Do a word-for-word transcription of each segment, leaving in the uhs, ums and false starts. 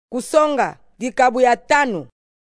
kusonga dikabu ya tano.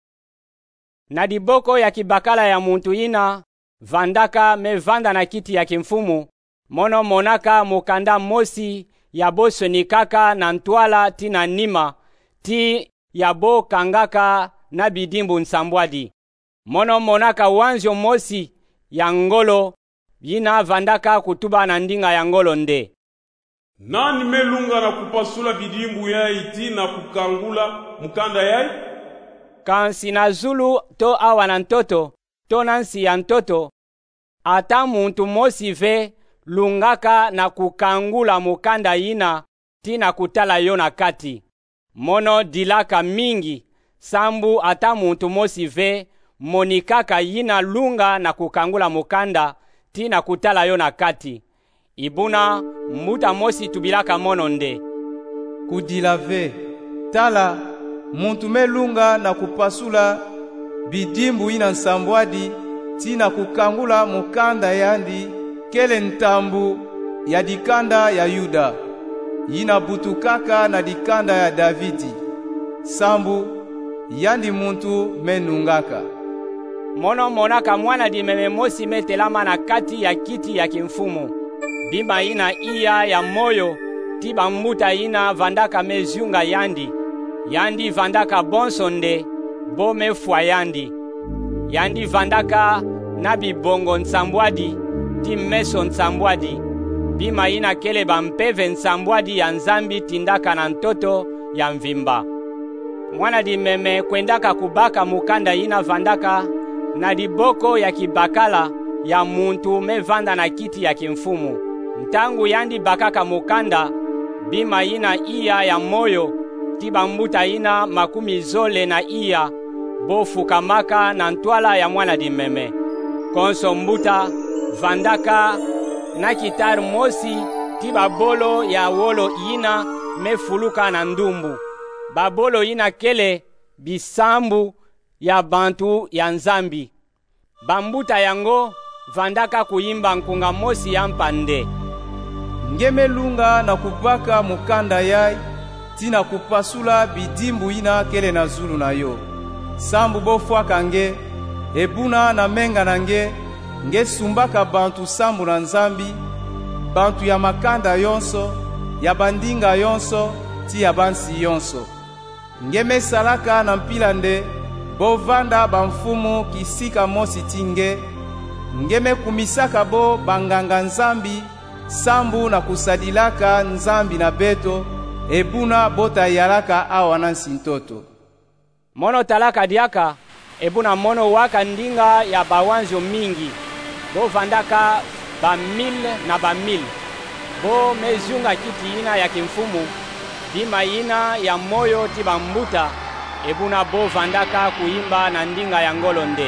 Na diboko ya kibakala ya muntu ina vandaka mevanda na kiti ya kimfumu mono monaka mukanda mosi ya boso nikaka na ntwala tina nima ti ya bo kangaka na bidimbu nsambwadi mono monaka wanzio mosi ya ngolo yina vandaka kutuba na ndinga ya ngolo nde. Nani melunga na kupasula bidimbu ya iti na kukangula mukanda yai? Kansi na zulu to awa na ntoto to nansi ya ntoto ata muntu mosi ve lungaka na kukangula mukanda yina tina kutala yona kati mono dilaka mingi sambu ata muntu mosi ve monikaka yina lunga na kukangula mukanda tina kutala yona kati ibuna muta mosi tubilaka mono nde. Kudila ve tala muntu melunga na kupasula bidimbu ina nsambwadi tina kukangula mukanda yandi kele ntambu ya dikanda ya Yuda yina butukaka na dikanda ya Davidi sambu yandi muntu menungaka mono monaka mwana dimeme mosi metelama na kati ya kiti ya kimfumu bima ina iya ya moyo tiba mbuta ina vandaka meziunga yandi yandi vandaka bonsonde bome fwa yandi yandi vandaka nabi bongo nsambwadi ti meso nsambwadi bima ina kele bampeve nsambwadi ya nzambi tindaka na ntoto ya mvimba mwana dimeme kwendaka kubaka mukanda ina vandaka na diboko ya kibakala ya muntu mevanda na kiti ya kimfumu ntangu yandi bakaka mukanda bima ina iya ya moyo tiba mbuta ina makumi zole na iya bofukamaka na ntwala ya mwana dimeme konso mbuta vandaka na kitar mosi tiba bolo ya wolo ina mefuluka na ndumbu babolo ina kele bisambu ya bantu ya nzambi bambuta yango vandaka kuimba nkunga mosi ya mpande ngemelunga na kubaka mukanda yai tina kupasula bidimbu ina kele na zulu na yo sambu bofwaka nge ebuna na menga na nge nge sumbaka bantu sambu na nzambi bantu ya makanda yonso ya bandinga yonso ti ya bansi yonso nge mesalaka na mpila nde bovanda bamfumu kisika mosi tinge nge mekumisaka bo banganga nzambi sambu na kusadilaka nzambi na beto ebuna bota yalaka awa na nsintoto mono talaka diaka ebuna mono waka ndinga ya bawanzo mingi bo vandaka ba mil na ba mil bo mezunga kiti ina ya kimfumu bima ina ya moyo tiba mbuta ebuna bo vandaka kuimba na ndinga ya ngolo nde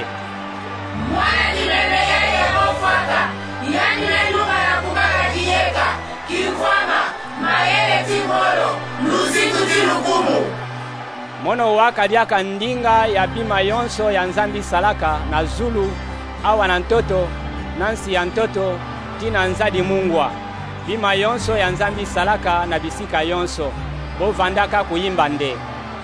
mwana dimeme ya bofaka yani lenduka ya kubaka dieka kikwama mayele timolo luzitu tilukumu mono waka diaka ndinga ya bima yonso ya nzambi salaka na zulu awa na ntoto nansi ya ntoto tina nzadi mungwa bima yonso ya nzambi salaka na bisika yonso bo vandaka kuimba nde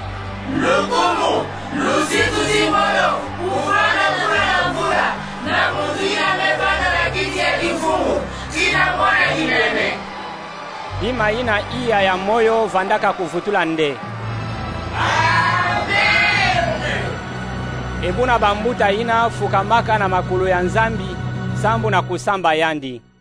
lukumu luzitu timolo ufana kuna mvula na muzina mefana na kiti ya kifumu tina mwana dimeme bima ina iya ya moyo vandaka kuvutula nde ebuna bambuta ina fukamaka na makulu ya nzambi sambu na kusamba yandi